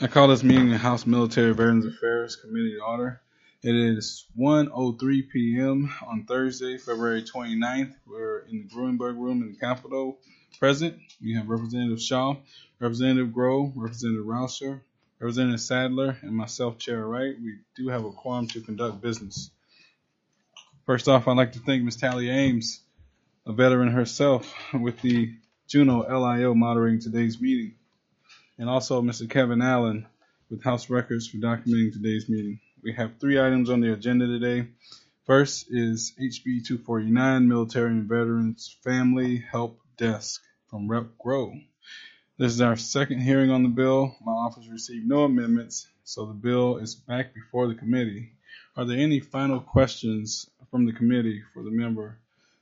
I call this meeting the House Military Veterans Affairs Committee to order. It is 1:03 p.m. on Thursday, February 29th. We're in the Gruenberg Room in the Capitol. Present, we have Representative Shaw, Representative Groh, Representative Rauscher, Representative Sadler, and myself, Chair Wright. We do have a quorum to conduct business. First off, I'd like to thank Ms. Talia Ames, a veteran herself, with the Juneau LIO moderating today's meeting, and also Mr. Kevin Allen with House Records for documenting today's meeting. We have 3 items on the agenda today. First is HB 249, Military and Veterans Family Help Desk from Rep. Groh. This is our second hearing on the bill. My office received no amendments, so the bill is back before the committee. Are there any final questions from the committee for the member?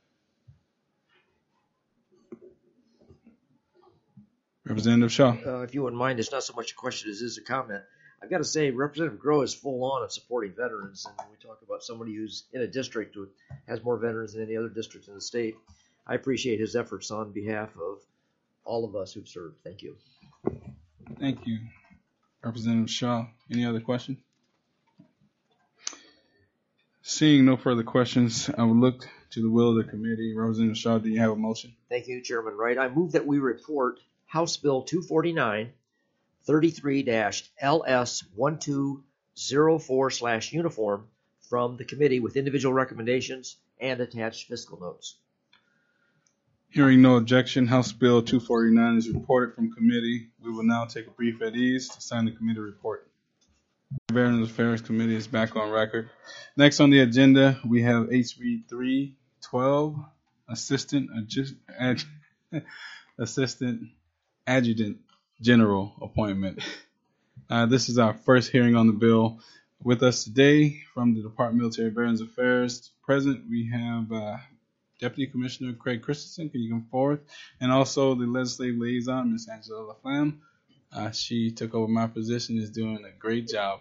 Representative Shaw. If you wouldn't mind, it's not so much a question as it is a comment. I've got to say, Representative Groh is full on of supporting veterans, and when we talk about somebody who's in a district who has more veterans than any other district in the state, I appreciate his efforts on behalf of all of us who've served. Thank you. Thank you, Representative Shaw. Any other questions? Seeing no further questions, I will look to the will of the committee. Representative Shaw, do you have a motion? Thank you, Chairman Wright. I move that we report House Bill 249, 33-LS1204/uniform from the committee with individual recommendations and attached fiscal notes. Hearing no objection, House Bill 249 is reported from committee. We will now take a brief at ease to sign the committee report. The Veterans Affairs Committee is back on record. Next on the agenda, we have HB 312, Assistant Adjutant General appointment. This is our first hearing on the bill. With us today from the Department of Military Veterans Affairs, present we have Deputy Commissioner Craig Christensen. Can you come forward? And also the Legislative Liaison, Ms. Angela LaFlamme. She took over my position, is doing a great job.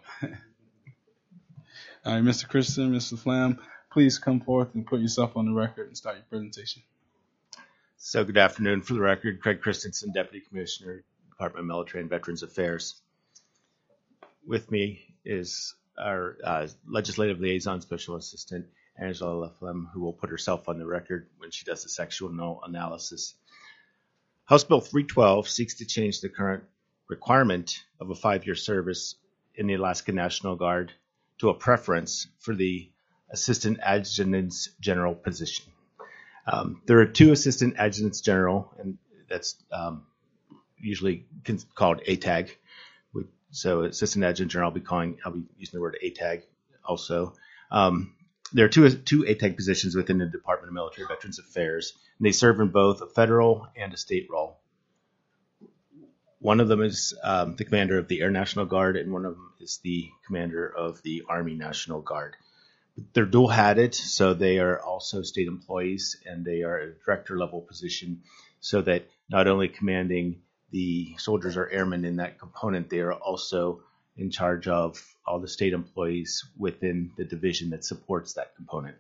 All right, Mr. Christensen, Ms. LaFlamme, please come forth and put yourself on the record and start your presentation. So good afternoon. For the record, Craig Christensen, Deputy Commissioner, Department of Military and Veterans Affairs. With me is our Legislative Liaison Special Assistant, Angela LaFlamme, who will put herself on the record when she does the sectional analysis. House Bill 312 seeks to change the current requirement of a 5-year service in the Alaska National Guard to a preference for the Assistant Adjutants General position. There are 2 Assistant Adjutants General, and that's usually called ATAG. So Assistant Adjutant General, I'll be using the word ATAG also. There are two ATAG positions within the Department of Military Veterans Affairs, and they serve in both a federal and a state role. One of them is the commander of the Air National Guard, and one of them is the commander of the Army National Guard. They're dual-hatted, so they are also state employees, and they are a director-level position, so that not only commanding the soldiers or airmen in that component, they are also in charge of all the state employees within the division that supports that component.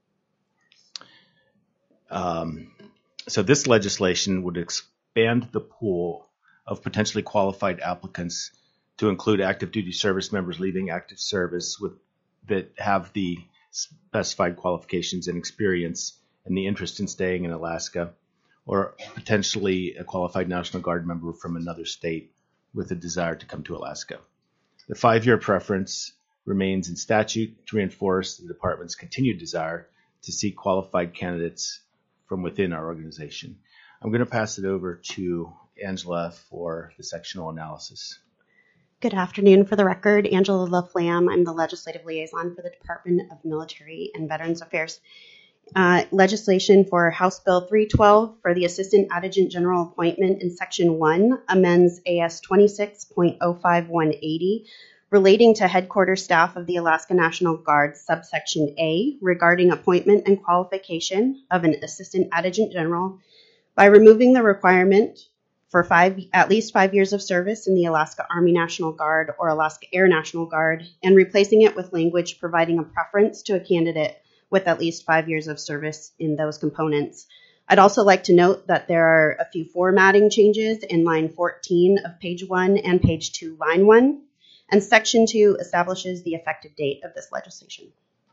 So this legislation would expand the pool of potentially qualified applicants to include active duty service members leaving active service that have the specified qualifications and experience and the interest in staying in Alaska, or potentially a qualified National Guard member from another state with a desire to come to Alaska. The 5-year preference remains in statute to reinforce the department's continued desire to seek qualified candidates from within our organization. I'm going to pass it over to Angela for the sectional analysis. Good afternoon. For the record, Angela LaFlamme. I'm the Legislative Liaison for the Department of Military and Veterans Affairs. Legislation for House Bill 312 for the Assistant Adjutant General appointment in Section 1 amends AS 26.05180 relating to headquarters staff of the Alaska National Guard, subsection A, regarding appointment and qualification of an Assistant Adjutant General by removing the requirement for at least 5 years of service in the Alaska Army National Guard or Alaska Air National Guard, and replacing it with language providing a preference to a candidate with at least 5 years of service in those components. I'd also like to note that there are a few formatting changes in line 14 of page 1 and page 2, line 1, and section 2 establishes the effective date of this legislation.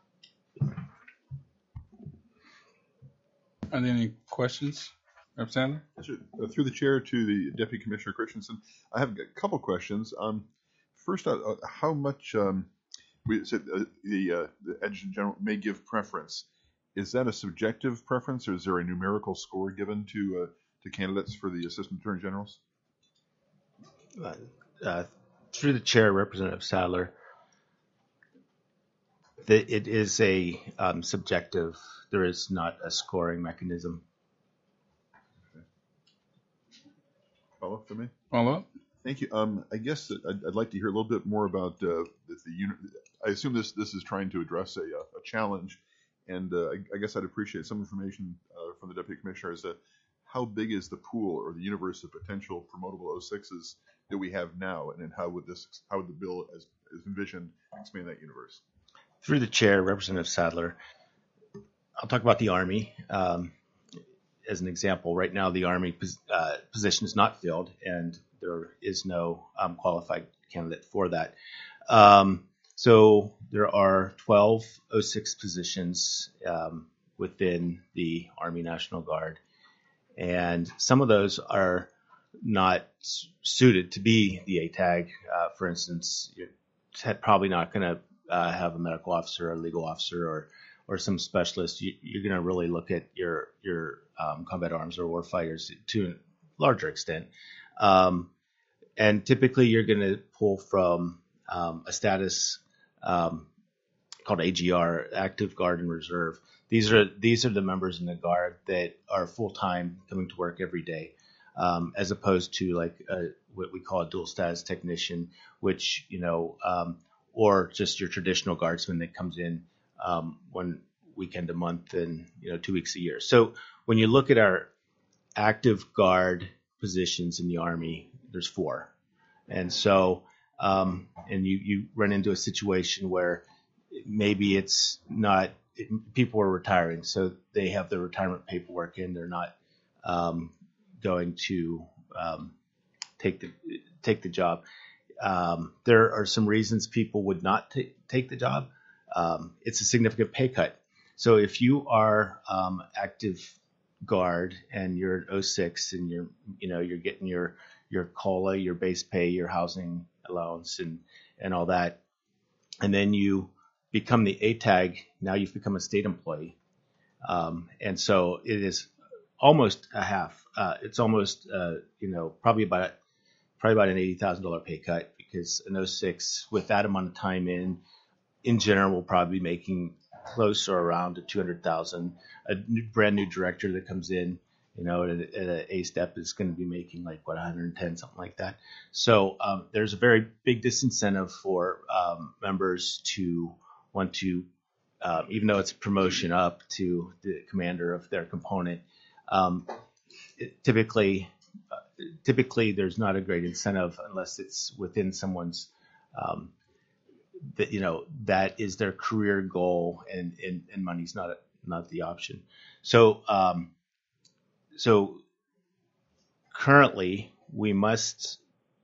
Are there any questions, Representative? Through the chair to the Deputy Commissioner Christensen, I have a couple questions. First, how much we said the Adjutant General may give preference. Is that a subjective preference, or is there a numerical score given to candidates for the Assistant Attorney Generals? Through the chair, Representative Sadler, it is a subjective. There is not a scoring mechanism. Okay. Follow up for me? Follow up? Thank you. I guess that I'd like to hear a little bit more about the unit. I assume this is trying to address a challenge, and I guess I'd appreciate some information from the Deputy Commissioner as to how big is the pool or the universe of potential promotable 06s that we have now, and then how would the bill as envisioned expand that universe? Through the chair, Representative Sadler, I'll talk about the Army. As an example, right now the Army position is not filled, and there is no qualified candidate for that. So there are 12 06 positions within the Army National Guard, and some of those are not suited to be the ATAG. For instance, you're probably not going to have a medical officer or a legal officer or some specialist. You're going to really look at your combat arms or war fighters to a larger extent. And typically you're going to pull from a status called AGR, Active Guard and Reserve. These are the members in the Guard that are full-time coming to work every day, as opposed to like what we call a dual status technician, which, or just your traditional Guardsman that comes in 1 weekend a month and 2 weeks a year. So when you look at our active Guard positions in the Army, there's 4. And so, and you run into a situation where maybe it's not, people are retiring, so they have their retirement paperwork in, they're not going to take the job. There are some reasons people would not take the job. It's a significant pay cut. So if you are active Guard and you're at 06 and you're getting your COLA, your base pay, your housing allowance and all that, and then you become the ATAG, now you've become a state employee. And so it is almost a half. It's almost probably about an $80,000 pay cut, because an 06 with that amount of time in general will probably be making close or around to $200,000. A brand new director that comes in, at a A step is going to be making like 110, something like that. So there's a very big disincentive for members to want to, even though it's a promotion up to the commander of their component, typically there's not a great incentive unless it's within someone's that is their career goal, and money's not the option. So currently we must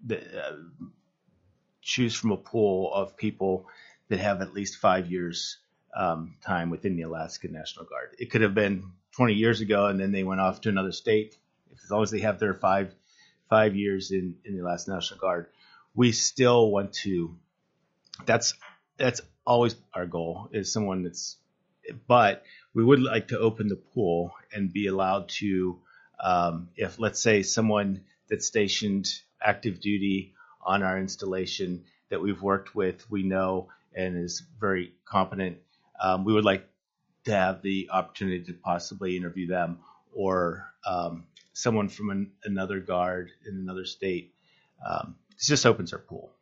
choose from a pool of people that have at least 5 years time within the Alaska National Guard. It could have been 20 years ago, and then they went off to another state. As long as they have their five years in the Alaska National Guard, we still want to. That's always our goal, is someone that's. But we would like to open the pool and be allowed to, if let's say someone that's stationed active duty on our installation that we've worked with, we know, and is very competent, we would like to have the opportunity to possibly interview them, or someone from another Guard in another state. It just opens our pool.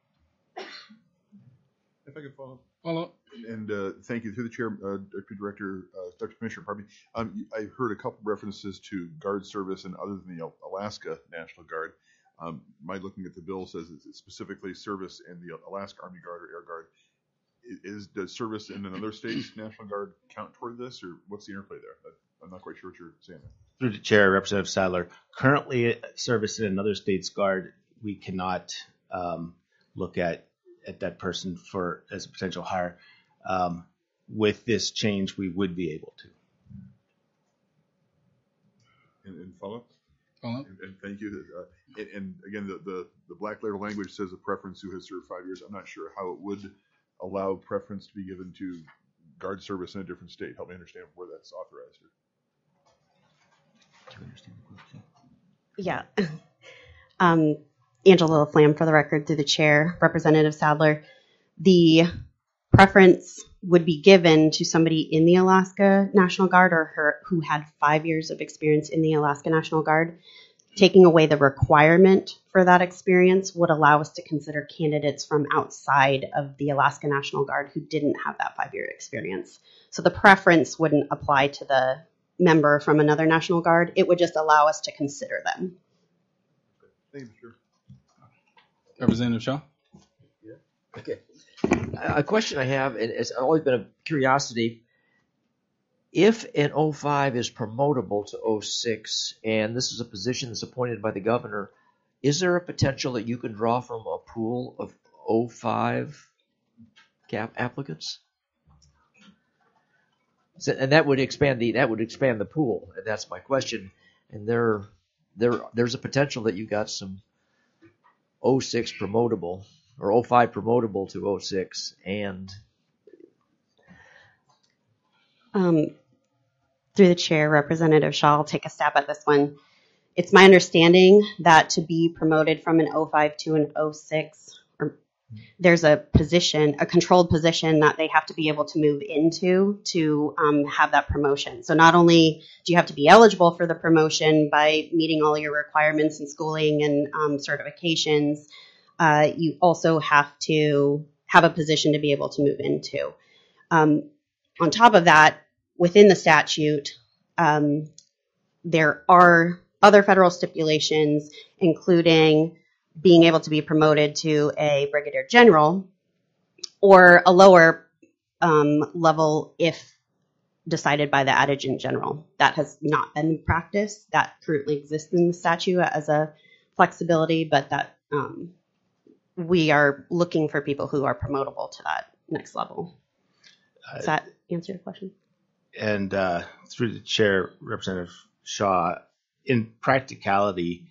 If I could follow up. And thank you. Through the chair, Deputy Director, Dr. Commissioner, pardon me. I heard a couple references to Guard service and other than the Alaska National Guard. My looking at the bill says it's specifically service in the Alaska Army Guard or Air Guard. Does service in another state's National Guard count toward this, or what's the interplay there? I'm not quite sure what you're saying. Through the chair, Representative Sadler. Currently service in another state's guard, we cannot look at that person for as a potential hire. With this change, we would be able to. And follow-up? Follow-up? And thank you. And again, the black letter language says a preference who has served 5 years. I'm not sure how it would allow preference to be given to guard service in a different state. Help me understand where that's authorized. Do you understand the question? Yeah. Angela Flam for the record through the chair, Representative Sadler. The preference would be given to somebody in the Alaska National Guard or who had 5 years of experience in the Alaska National Guard. Taking away the requirement for that experience would allow us to consider candidates from outside of the Alaska National Guard who didn't have that 5-year experience. So the preference wouldn't apply to the member from another National Guard. It would just allow us to consider them. Thank you, sure. Representative Shaw? Okay. A question I have, and it's always been a curiosity, if an 05 is promotable to 06, and this is a position that's appointed by the governor, is there a potential that you can draw from a pool of 05 applicants? So, and that would expand the pool, and that's my question. And there's a potential that you got some 06 promotable or 05 promotable to 06, and through the chair, Representative Shaw, I'll take a stab at this one. It's my understanding that to be promoted from an 05 to an 06, there's a position, a controlled position that they have to be able to move into to have that promotion. So not only do you have to be eligible for the promotion by meeting all your requirements and schooling and certifications, you also have to have a position to be able to move into. On top of that, within the statute, there are other federal stipulations, including being able to be promoted to a brigadier general or a lower level if decided by the adjutant general. That has not been practiced. That currently exists in the statute as a flexibility, but that we are looking for people who are promotable to that next level. Does that answer your question? And through the chair, Representative Shaw, in practicality,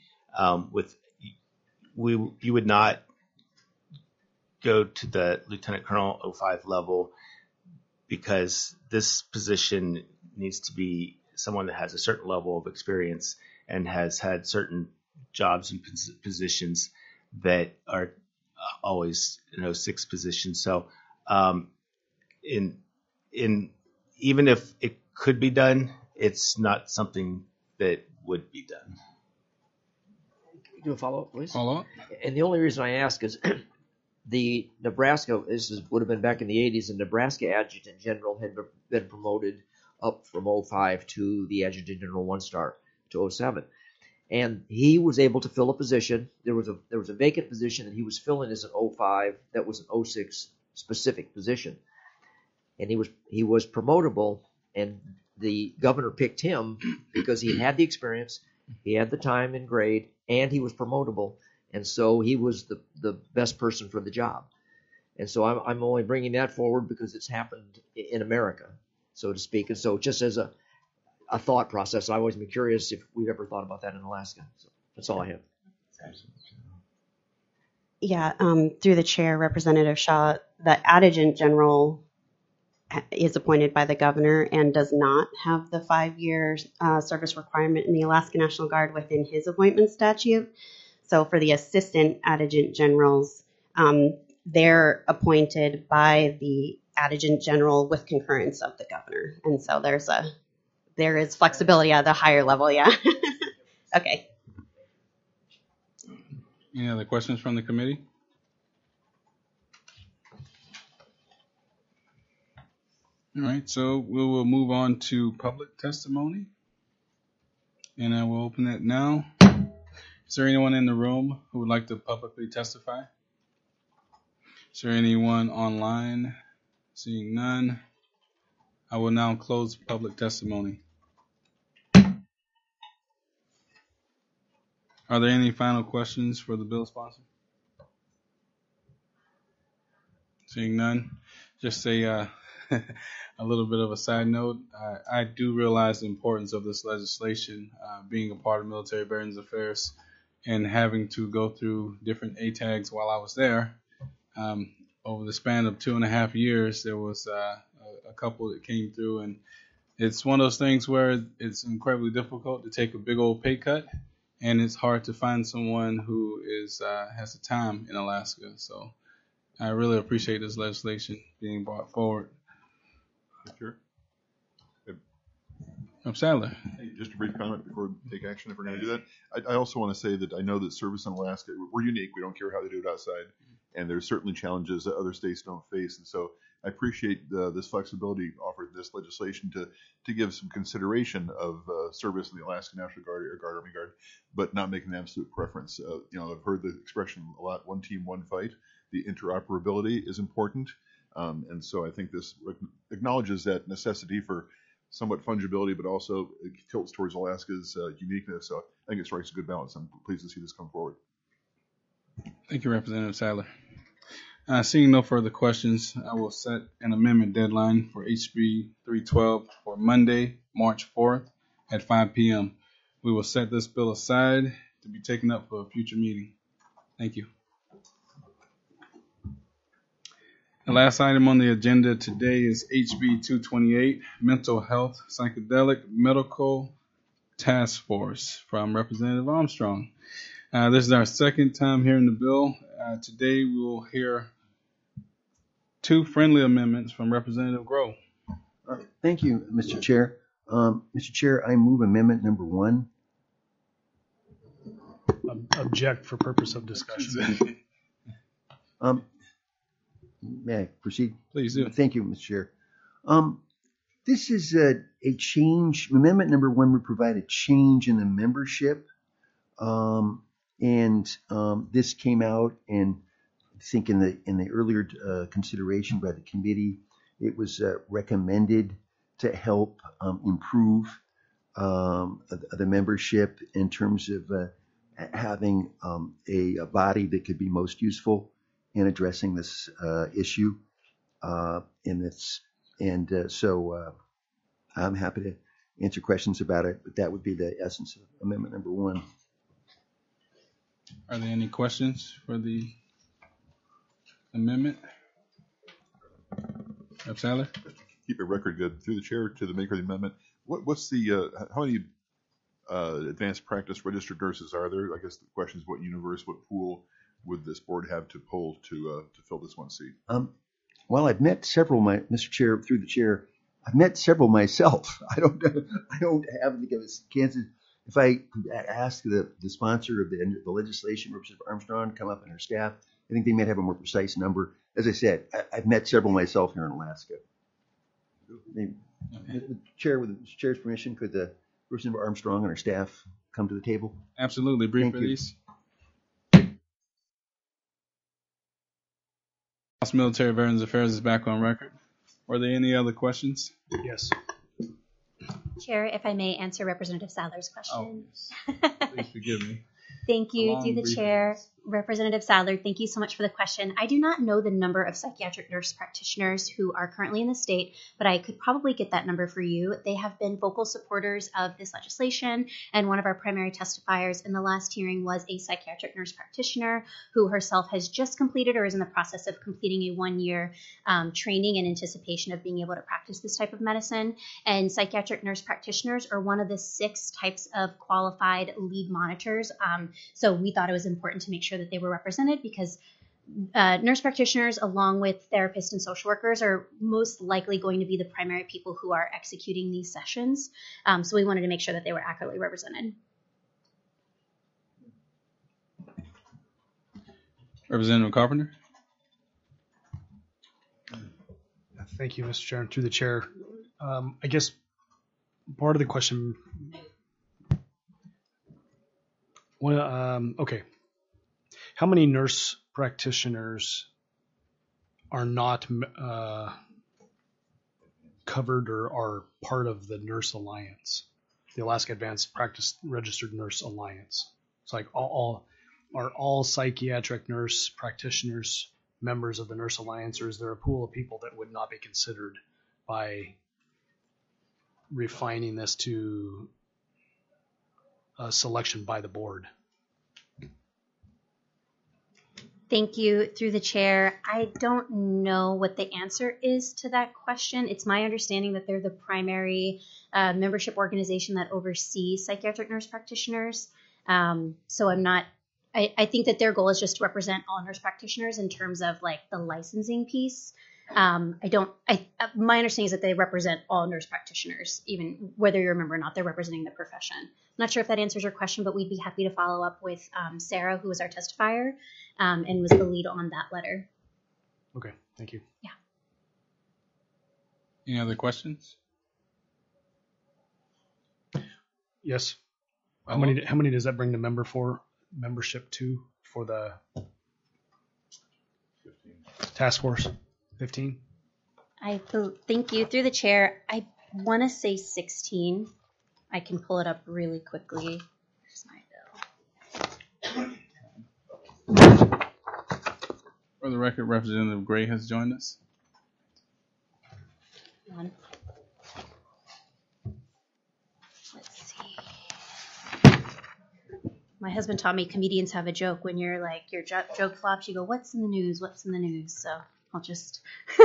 you would not go to the Lieutenant Colonel 05 level because this position needs to be someone that has a certain level of experience and has had certain jobs and positions that are always 06 positions. So even if it could be done, it's not something that would be done. Do a follow-up, please? Follow-up? And the only reason I ask is the Nebraska, would have been back in the 80s, and Nebraska Adjutant General had been promoted up from 05 to the Adjutant General 1-star to 07. And he was able to fill a position. There was a vacant position that he was filling as an 05 that was an 06 specific position. And he was promotable, and the governor picked him because he had the experience, he had the time and grade, and he was promotable, and so he was the best person for the job. And so I'm only bringing that forward because it's happened in America, so to speak. And so just as a thought process, I've always been curious if we've ever thought about that in Alaska. So that's all I have. Yeah, through the chair, Representative Shaw, the adjutant general is appointed by the governor and does not have the 5-year service requirement in the Alaska National Guard within his appointment statute. So for the assistant adjutant generals, they're appointed by the adjutant general with concurrence of the governor. And so there is flexibility at the higher level, yeah. Okay. Any other questions from the committee? All right, so we will move on to public testimony. And I will open it now. Is there anyone in the room who would like to publicly testify? Is there anyone online? Seeing none, I will now close public testimony. Are there any final questions for the bill sponsor? Seeing none, just a little bit of a side note. I do realize the importance of this legislation, being a part of Military Veterans Affairs and having to go through different ATAGs while I was there. Over the span of 2.5 years, there was a couple that came through, and it's one of those things where it's incredibly difficult to take a big old pay cut, and it's hard to find someone who has the time in Alaska. So I really appreciate this legislation being brought forward. Sure. Sadler. Hey, just a brief comment before we take action, if we're going to do that. I also want to say that I know that service in Alaska, we're unique. We don't care how they do it outside. And there's certainly challenges that other states don't face. And so I appreciate this flexibility offered in this legislation to give some consideration of service in the Alaska National Guard or Guard Army Guard, but not make an absolute preference. I've heard the expression a lot, one team, one fight. The interoperability is important. And so I think this acknowledges that necessity for somewhat fungibility, but also it tilts towards Alaska's uniqueness. So I think it strikes a good balance. I'm pleased to see this come forward. Thank you, Representative Sadler. Seeing no further questions, I will set an amendment deadline for HB 312 for Monday, March 4th at 5 p.m. We will set this bill aside to be taken up for a future meeting. Thank you. The last item on the agenda today is HB 228, Mental Health Psychedelic Medical Task Force from Representative Armstrong. This is our second time hearing the bill. Today we will hear two friendly amendments from Representative Grow. Thank you, Mr. Chair. Mr. Chair, I move amendment number 1. Object for purpose of discussion. May I proceed? Please do. Thank you, Mr. Chair. This is a change. Amendment number 1 would provide a change in the membership. This came out, and I think in the earlier consideration by the committee, it was recommended to help improve the membership in terms of having a body that could be most useful in addressing this issue. So I'm happy to answer questions about it, but that would be the essence of amendment number 1. Are there any questions for the amendment? Rep. Sadler? Keep a record good through the chair to the maker of the amendment. What's the how many advanced practice registered nurses are there? I guess the question is what universe, what pool would this board have to pull to fill this one seat? Well, I've met several, Mr. Chair, through the chair. I've met several myself. I don't have the chances. If I ask the sponsor of the legislation, Representative Armstrong, come up and her staff, I think they might have a more precise number. As I said, I've met several myself here in Alaska. With the chair's permission, could the Representative Armstrong and her staff come to the table? Absolutely. Brief Thank you. release. House Military Veterans Affairs is back on record. Were there any other questions? Yes. Chair, if I may answer Representative Sadler's question. Oh, yes. Please forgive me. Thank you, Long through the brief chair. release. Representative Sadler, thank you so much for the question. I do not know the number of psychiatric nurse practitioners who are currently in the state, but I could probably get that number for you. They have been vocal supporters of this legislation, and one of our primary testifiers in the last hearing was a psychiatric nurse practitioner who herself has just completed or is in the process of completing a 1-year training in anticipation of being able to practice this type of medicine. And psychiatric nurse practitioners are one of the 6 types of qualified lead monitors. So we thought it was important to make sure that they were represented because nurse practitioners, along with therapists and social workers, are most likely going to be the primary people who are executing these sessions. So we wanted to make sure that they were accurately represented. Representative Carpenter? Thank you, Mr. Chair. And through the chair, I guess part of the question. Well, okay. How many nurse practitioners are not covered or are part of the Nurse Alliance, the Alaska Advanced Practice Registered Nurse Alliance? It's like all psychiatric nurse practitioners members of the Nurse Alliance, or is there a pool of people that would not be considered by refining this to a selection by the board? Thank you. Through the chair, I don't know what the answer is to that question. It's my understanding that they're the primary membership organization that oversees psychiatric nurse practitioners. So I'm not, I think that their goal is just to represent all nurse practitioners in terms of like the licensing piece. My understanding is that they represent all nurse practitioners, even whether you're a member or not, they're representing the profession. I'm not sure if that answers your question, but we'd be happy to follow up with Sarah, who was our testifier, and was the lead on that letter. Okay, thank you. Yeah. Any other questions? Yes. How many does that bring the membership to for the 15. task force? 15? Thank you. Through the chair, I want to say 16. I can pull it up really quickly. Here's my bill. For the record, Representative Gray has joined us. Hold on. Let's see. My husband taught me comedians have a joke when you're like, your joke flops, you go, what's in the news? What's in the news? So I'll just,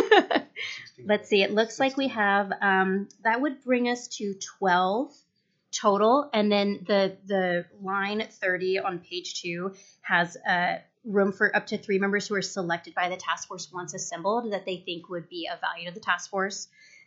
let's see. It looks like we have, that would bring us to 12 total. And then the line 30 on page 2 has room for up to 3 members who are selected by the task force once assembled that they think would be of value to the task force.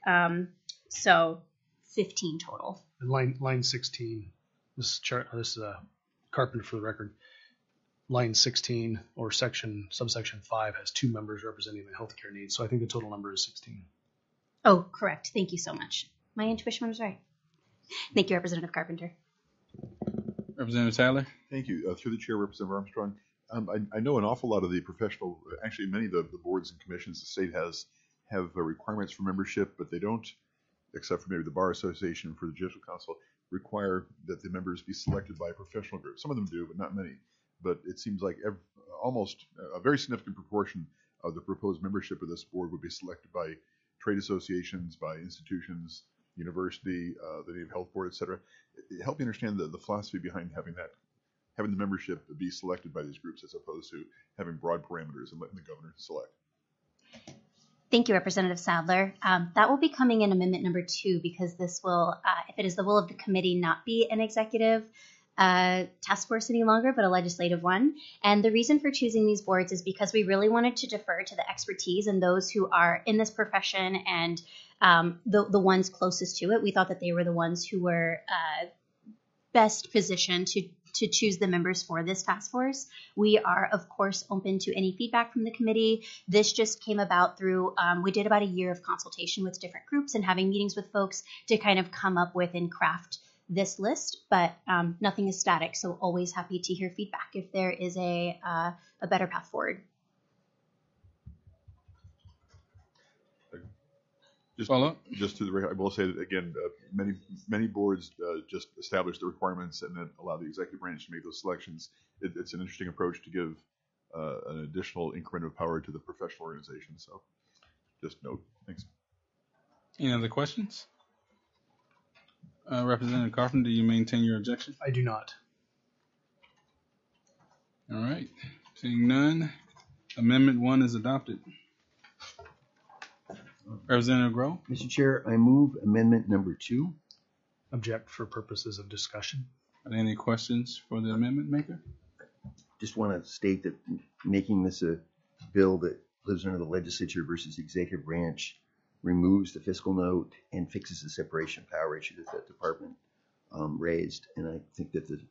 So 15 total. And line 16, this is Carpenter for the record. Line 16 or subsection 5 has 2 members representing the healthcare needs. So I think the total number is 16. Oh, correct. Thank you so much. My intuition was right. Thank you, Representative Carpenter. Representative Tyler? Thank you. Through the chair, Representative Armstrong. I know an awful lot of the professional, actually many of the boards and commissions the state have requirements for membership, but they don't, except for maybe the Bar Association for the Judicial Council, require that the members be selected by a professional group. Some of them do, but not many. But it seems like almost a very significant proportion of the proposed membership of this board would be selected by trade associations, by institutions, university, the Native Health Board, et cetera. Help me understand the philosophy behind having the membership be selected by these groups as opposed to having broad parameters and letting the governor select. Thank you, Representative Sadler. That will be coming in amendment number 2 because this will, if it is the will of the committee, not be an executive task force any longer, but a legislative one. And the reason for choosing these boards is because we really wanted to defer to the expertise and those who are in this profession and the ones closest to it. We thought that they were the ones who were best positioned to choose the members for this task force. We are, of course, open to any feedback from the committee. This just came about through, we did about a year of consultation with different groups and having meetings with folks to kind of come up with and craft this list, but nothing is static, so always happy to hear feedback if there is a better path forward. Just to the record, I will say that again, many boards just establish the requirements and then allow the executive branch to make those selections. It's an interesting approach to give an additional increment of power to the professional organization. So, just note. Thanks. Any other questions? Representative Carpenter, do you maintain your objection? I do not. All right. Seeing none, Amendment 1 is adopted. Representative Grow? Mr. Chair, I move amendment number 2. Object for purposes of discussion. Are there any questions for the amendment maker? Just want to state that making this a bill that lives under the legislature versus the executive branch removes the fiscal note and fixes the separation of power issue that the department raised. And I think that the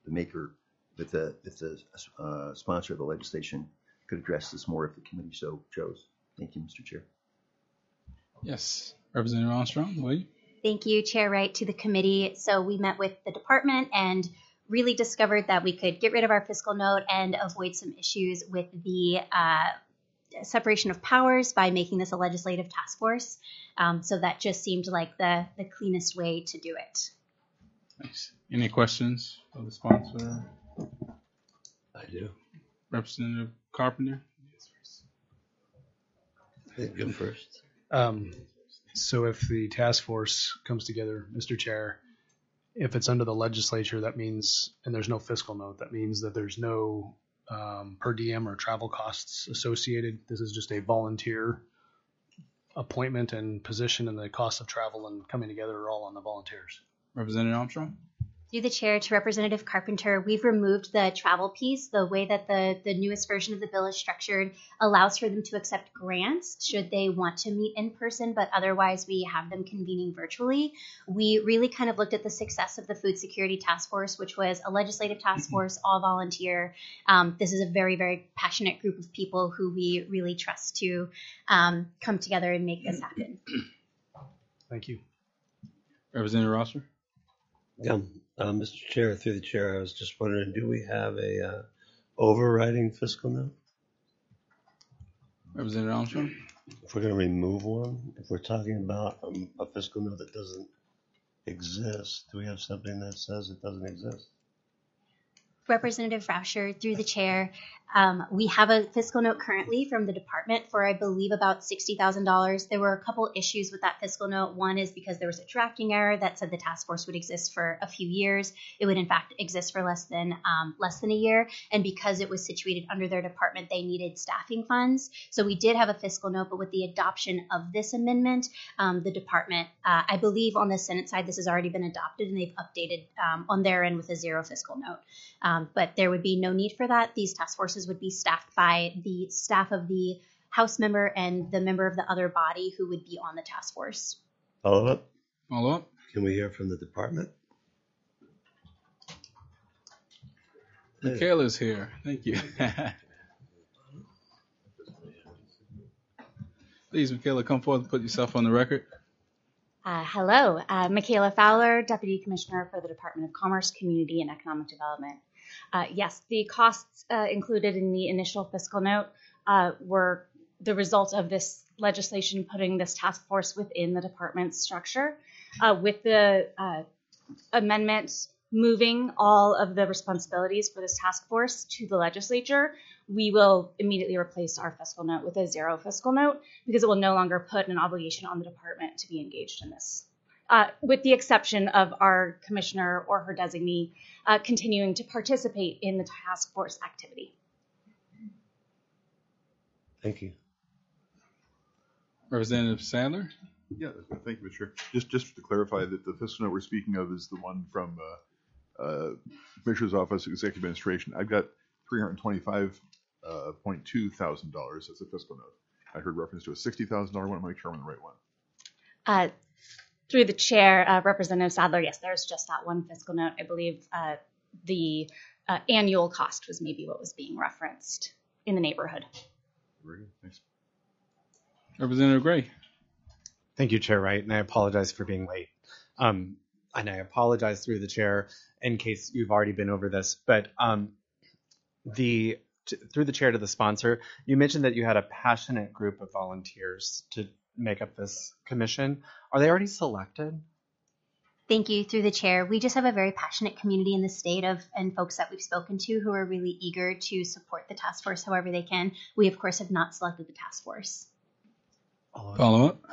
sponsor of the legislation could address this more if the committee so chose. Thank you, Mr. Chair. Yes. Representative Armstrong, will you? Thank you, Chair Wright, to the committee. So we met with the department and really discovered that we could get rid of our fiscal note and avoid some issues with the separation of powers by making this a legislative task force. So that just seemed like the cleanest way to do it. Nice. Any questions for the sponsor? I do. Representative Carpenter. Go first. So if the task force comes together, Mr. Chair, if it's under the legislature, that means, and there's no fiscal note, that means that there's no per diem or travel costs associated. This is just a volunteer appointment and position, and the cost of travel and coming together are all on the volunteers. Representative Armstrong. Through the chair to Representative Carpenter, we've removed the travel piece. The way that the newest version of the bill is structured allows for them to accept grants should they want to meet in person, but otherwise we have them convening virtually. We really kind of looked at the success of the Food Security Task Force, which was a legislative task force, all volunteer. This is a very, very passionate group of people who we really trust to come together and make this happen. Thank you. Representative Rosser. Yeah, Mr. Chair, through the chair, I was just wondering, do we have a overriding fiscal note? Representative Armstrong. If we're going to remove one, if we're talking about a fiscal note that doesn't exist, do we have something that says it doesn't exist? Representative Rauscher, through the chair, we have a fiscal note currently from the department for, I believe, about $60,000. There were a couple issues with that fiscal note. One is because there was a drafting error that said the task force would exist for a few years. It would, in fact, exist for less than a year. And because it was situated under their department, they needed staffing funds. So we did have a fiscal note, but with the adoption of this amendment, the department, I believe on the Senate side, this has already been adopted, and they've updated on their end with a zero fiscal note. But there would be no need for that. These task forces would be staffed by the staff of the House member and the member of the other body who would be on the task force. Follow up? Follow up. Can we hear from the department? Michaela's here. Thank you. Please, Michaela, come forward and put yourself on the record. Hello, Michaela Fowler, Deputy Commissioner for the Department of Commerce, Community and Economic Development. Yes, the costs included in the initial fiscal note were the result of this legislation putting this task force within the department's structure. With the amendment moving all of the responsibilities for this task force to the legislature, we will immediately replace our fiscal note with a zero fiscal note because it will no longer put an obligation on the department to be engaged in this. With the exception of our commissioner or her designee continuing to participate in the task force activity. Thank you. Representative Sandler. Yeah, thank you, Mr. Chair. Just to clarify that the fiscal note we're speaking of is the one from Commissioner's Office, Executive Administration. I've got $325.2 thousand as a fiscal note. I heard reference to a $60,000 one. I want to make sure I'm on the right one. Through the chair, Representative Sadler, yes, there's just that one fiscal note. I believe the annual cost was maybe what was being referenced in the neighborhood. Very good. Thanks. Representative Gray. Thank you, Chair Wright, and I apologize for being late. And I apologize through the chair in case you've already been over this, but through the chair to the sponsor, you mentioned that you had a passionate group of volunteers to make up this commission. Are they already selected? Thank you. Through the chair, we just have a very passionate community in the state and folks that we've spoken to who are really eager to support the task force however they can. We, of course, have not selected the task force. Follow up.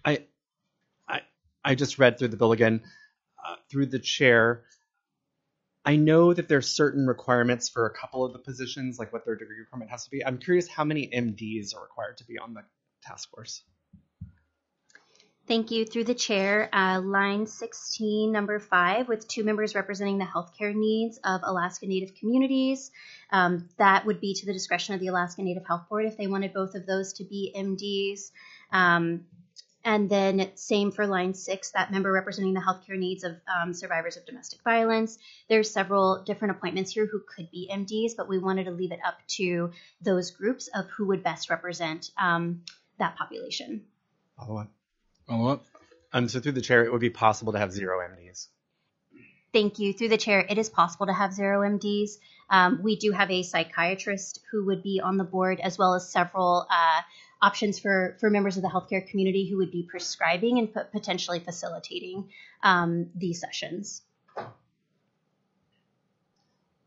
I just read through the bill again. Through the chair, I know that there's certain requirements for a couple of the positions, like what their degree requirement has to be. I'm curious how many MDs are required to be on the task force. Thank you. Through the chair, line 16, number 5, with 2 members representing the healthcare needs of Alaska Native communities. That would be to the discretion of the Alaska Native Health Board if they wanted both of those to be MDs. And then same for line 6, that member representing the healthcare needs of survivors of domestic violence. There's several different appointments here who could be MDs, but we wanted to leave it up to those groups of who would best represent that population. Follow up. Follow up. So through the chair, it would be possible to have 0 MDs. Thank you. Through the chair, it is possible to have 0 MDs. We do have a psychiatrist who would be on the board, as well as several options for members of the healthcare community who would be prescribing and potentially facilitating these sessions.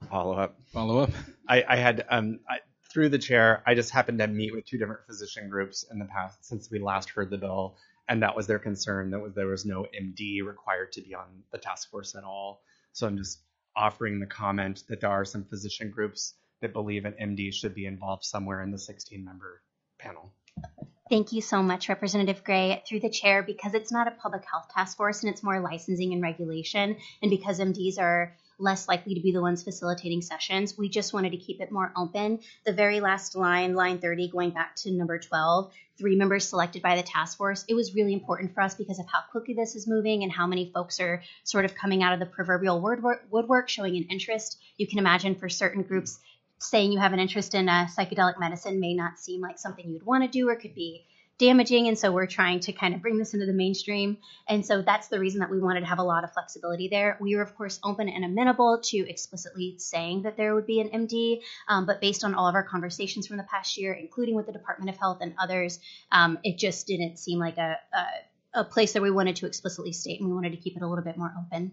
Follow up. Follow up. I had through the chair, I just happened to meet with 2 different physician groups in the past since we last heard the bill, and that was their concern that there was no MD required to be on the task force at all. So I'm just offering the comment that there are some physician groups that believe an MD should be involved somewhere in the 16-member panel. Thank you so much, Representative Gray. Through the chair, because it's not a public health task force and it's more licensing and regulation, and because MDs are less likely to be the ones facilitating sessions, we just wanted to keep it more open. The very last line, line 30, going back to number 12, 3 members selected by the task force. It was really important for us because of how quickly this is moving and how many folks are sort of coming out of the proverbial woodwork showing an interest. You can imagine for certain groups, saying you have an interest in psychedelic medicine may not seem like something you'd want to do or could be damaging. And so we're trying to kind of bring this into the mainstream. And so that's the reason that we wanted to have a lot of flexibility there. We were, of course, open and amenable to explicitly saying that there would be an MD. But based on all of our conversations from the past year, including with the Department of Health and others, it just didn't seem like a place that we wanted to explicitly state. And we wanted to keep it a little bit more open.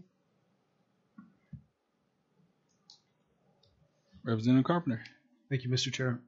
Representative Carpenter. Thank you, Mr. Chair.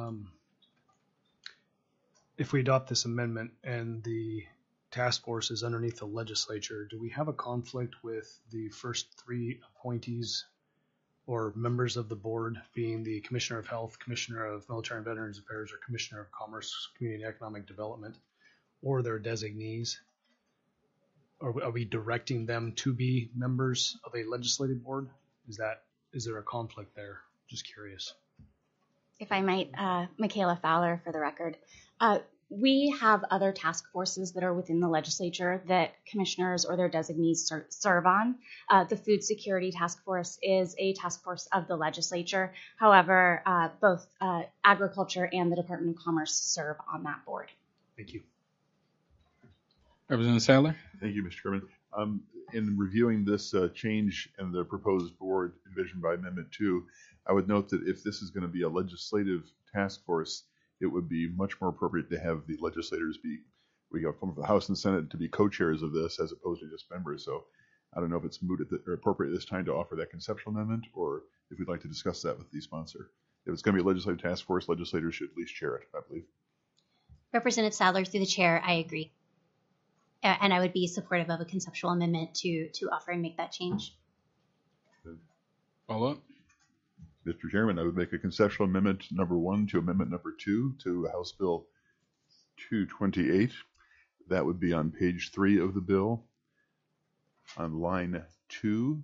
If we adopt this amendment and the task force is underneath the legislature, do we have a conflict with the first 3 appointees or members of the board being the Commissioner of Health, Commissioner of Military and Veterans Affairs, or Commissioner of Commerce, Community and Economic Development, or their designees? Are we directing them to be members of a legislative board? Is there a conflict there? Just curious. If I might, Michaela Fowler for the record. We have other task forces that are within the legislature that commissioners or their designees serve on. The Food Security Task Force is a task force of the legislature. However, both Agriculture and the Department of Commerce serve on that board. Thank you. Representative Sadler. Thank you, Mr. Chairman. In reviewing this change in the proposed board envisioned by Amendment 2, I would note that if this is going to be a legislative task force, it would be much more appropriate to have the legislators we have from the House and Senate to be co-chairs of this as opposed to just members. So I don't know if it's moot or appropriate at this time to offer that conceptual amendment, or if we'd like to discuss that with the sponsor. If it's going to be a legislative task force, legislators should at least chair it, I believe. Representative Sadler, through the chair, I agree. And I would be supportive of a conceptual amendment to offer and make that change. Follow up. Mr. Chairman, I would make a conceptual amendment number 1 to amendment number 2 to House Bill 228. That would be on page 3 of the bill, on line 2.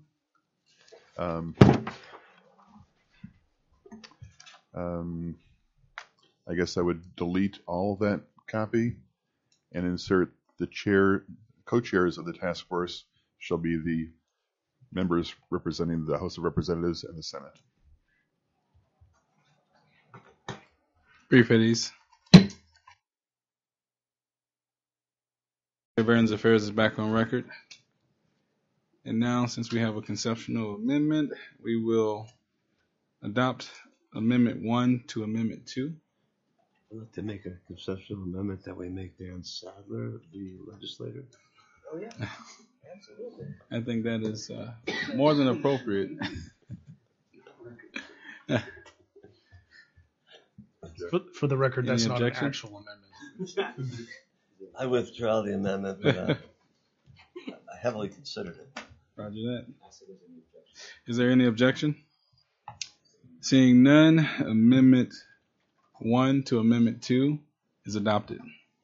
I guess I would delete all that copy and insert the co-chairs of the task force shall be the members representing the House of Representatives and the Senate. Brief at ease. Veterans Affairs is back on record. And now, since we have a conceptual amendment, we will adopt Amendment 1 to Amendment 2. I'd like to make a conceptual amendment that we make Dan Sadler the legislator. Oh, yeah. Absolutely. I think that is more than appropriate. For the record, Any that's not an objection? actual amendment. I withdraw the amendment, but I heavily considered it. Roger that. Is there any objection? Seeing none, Amendment 1 to Amendment 2 is adopted.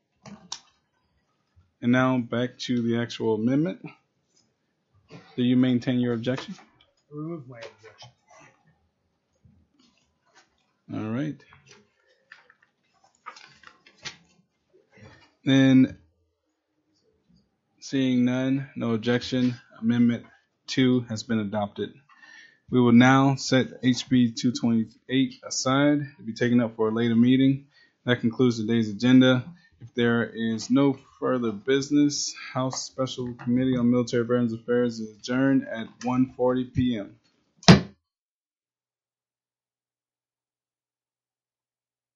And now back to the actual amendment. Do you maintain your objection? Remove my objection. All right. Then, seeing none, no objection, Amendment 2 has been adopted. We will now set HB 228 aside to be taken up for a later meeting. That concludes today's agenda. If there is no further business, House Special Committee on Military Veterans Affairs is adjourned at 1:40 p.m.